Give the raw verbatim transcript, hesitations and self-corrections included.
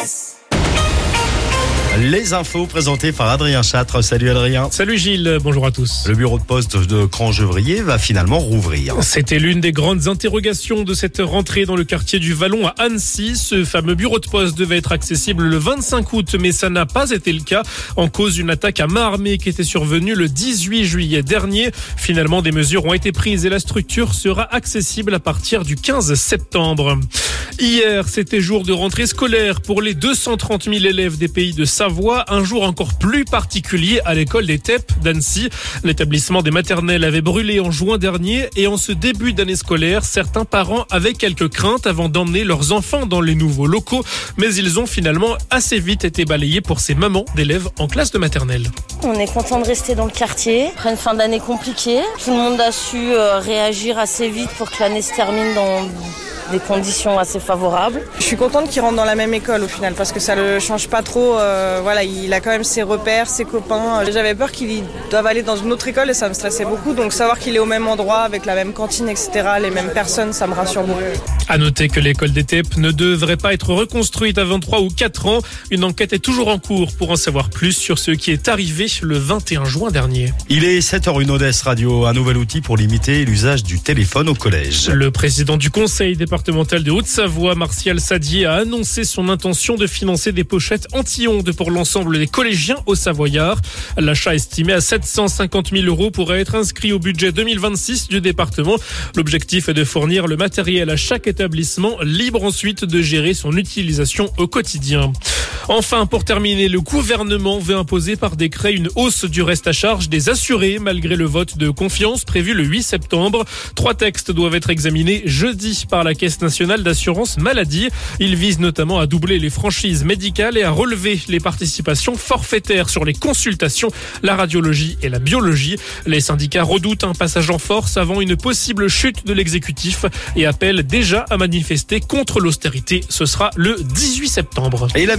Les infos présentées par Adrien Châtre. Salut Adrien. Salut Gilles, bonjour à tous. Le bureau de poste de Crangevrier va finalement rouvrir. C'était l'une des grandes interrogations de cette rentrée dans le quartier du Vallon à Annecy. Ce fameux bureau de poste devait être accessible le vingt-cinq août, mais ça n'a pas été le cas en cause d'une attaque à main armée qui était survenue le dix-huit juillet dernier. Finalement, des mesures ont été prises et la structure sera accessible à partir du quinze septembre. Hier, c'était jour de rentrée scolaire pour les deux cent trente mille élèves des pays de Savoie. Un jour encore plus particulier à l'école des Teppes d'Annecy. L'établissement des maternelles avait brûlé en juin dernier et en ce début d'année scolaire, certains parents avaient quelques craintes avant d'emmener leurs enfants dans les nouveaux locaux. Mais ils ont finalement assez vite été balayés pour ces mamans d'élèves en classe de maternelle. On est content de rester dans le quartier. Après une fin d'année compliquée, tout le monde a su euh, réagir assez vite pour que l'année se termine dans des conditions assez favorables. Je suis contente qu'il rentre dans la même école au final parce que ça ne change pas trop. Euh, voilà, il a quand même ses repères, ses copains. J'avais peur qu'il doive aller dans une autre école et ça me stressait beaucoup. Donc savoir qu'il est au même endroit avec la même cantine, et cetera, les mêmes personnes, ça me rassure beaucoup. À noter que l'école des Teppes ne devrait pas être reconstruite avant trois ou quatre ans. Une enquête est toujours en cours pour en savoir plus sur ce qui est arrivé le vingt et un juin dernier. Il est sept heures une Odès Radio, un nouvel outil pour limiter l'usage du téléphone au collège. Le président du conseil départemental de Haute-Savoie, Martial Sadier, a annoncé son intention de financer des pochettes anti-ondes pour l'ensemble des collégiens au Savoyard. L'achat estimé à sept cent cinquante mille euros pourrait être inscrit au budget deux mille vingt-six du département. L'objectif est de fournir le matériel à chaque établissement, libre ensuite de gérer son utilisation au quotidien. Enfin, pour terminer, le gouvernement veut imposer par décret une hausse du reste à charge des assurés malgré le vote de confiance prévu le huit septembre. Trois textes doivent être examinés jeudi par la Caisse nationale d'assurance maladie. Ils visent notamment à doubler les franchises médicales et à relever les participations forfaitaires sur les consultations, la radiologie et la biologie. Les syndicats redoutent un passage en force avant une possible chute de l'exécutif et appellent déjà à manifester contre l'austérité. Ce sera le dix-huit septembre. Et la